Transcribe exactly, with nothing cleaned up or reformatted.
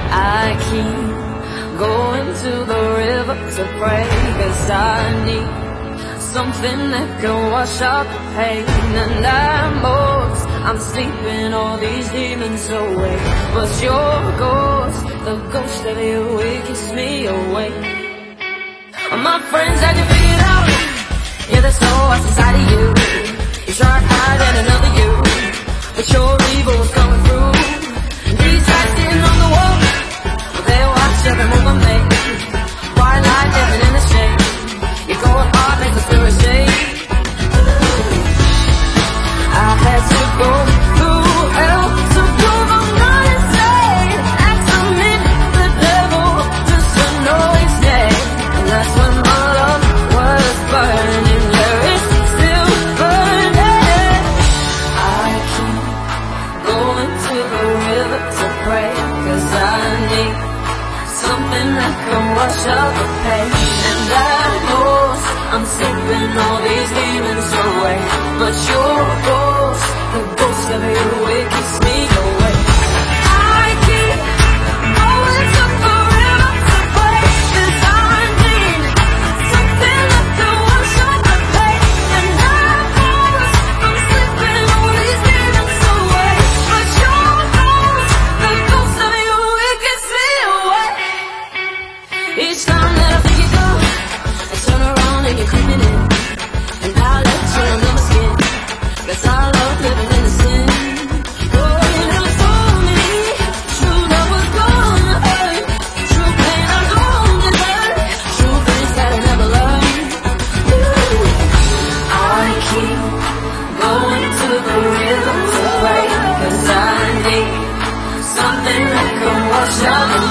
I keep going to the river to pray, 'cause I need something that can wash out the pain. And at most, I'm sleeping all these demons away, but your ghost, the ghost of you, it keeps me awake. My friends had you figured out. Yeah, there's no what's inside of you. You tried hiding another you, but your evil was coming through. These lights sitting on the wall, but they watch every move I make. White light living in the shade. You're going hard, make the spirit shake. I had to go through hell to prove I'm not insane. Had to meet the devil just to know his name. And that's when my love was burning. There is still burning. I keep going to the river to pray, 'cause I need something that can wash out the pain. And I know I'm sleeping all these demons away, but your ghost, the ghost of you, it keeps me awake. I keep going to the river to pray, 'cause I need something that can wash out the pain. And I know I'm sleeping all these demons away, but your ghost, the ghost of you, it keeps me awake. Each time that I think you're gone, I turn around and you're creeping in, and I let you under my skin, 'cause I love living in the sin. Oh, you never told me true love was gonna hurt. True pain I don't deserve. True things that I never learned. Ooh. I keep going to the river to pray, 'cause I need something that can wash out the